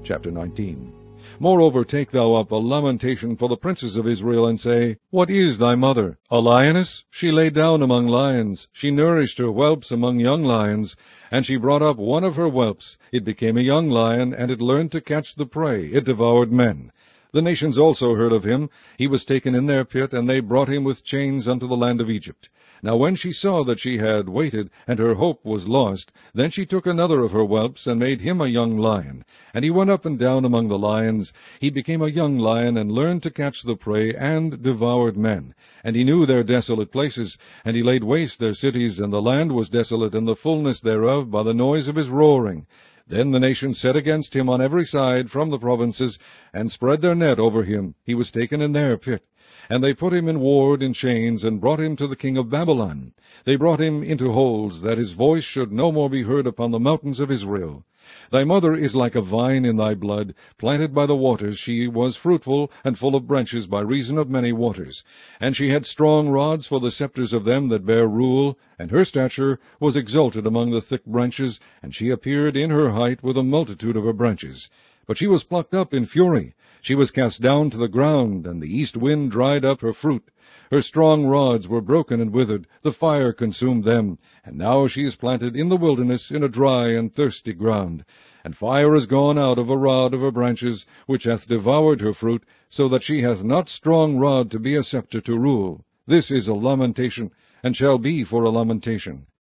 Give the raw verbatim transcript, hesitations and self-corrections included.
Chapter nineteen. Moreover, take thou up a lamentation for the princes of Israel, and say, What is thy mother? A lioness? She lay down among lions. She nourished her whelps among young lions. And she brought up one of her whelps. It became a young lion, and it learned to catch the prey. It devoured men. The nations also heard of him. He was taken in their pit, and they brought him with chains unto the land of Egypt. Now when she saw that she had waited, and her hope was lost, then she took another of her whelps, and made him a young lion. And he went up and down among the lions. He became a young lion, and learned to catch the prey, and devoured men. And he knew their desolate places, and he laid waste their cities, and the land was desolate, and the fullness thereof, by the noise of his roaring. Then the nations set against him on every side from the provinces, and spread their net over him. He was taken in their pit. And they put him in ward in chains, and brought him to the king of Babylon. They brought him into holes, that his voice should no more be heard upon the mountains of Israel. Thy mother is like a vine in thy blood, planted by the waters. She was fruitful, and full of branches by reason of many waters. And she had strong rods for the scepters of them that bear rule, and her stature was exalted among the thick branches, and she appeared in her height with a multitude of her branches. But she was plucked up in fury. She was cast down to the ground, and the east wind dried up her fruit. Her strong rods were broken and withered, the fire consumed them. And now she is planted in the wilderness, in a dry and thirsty ground. And fire is gone out of a rod of her branches, which hath devoured her fruit, so that she hath not strong rod to be a scepter to rule. This is a lamentation, and shall be for a lamentation.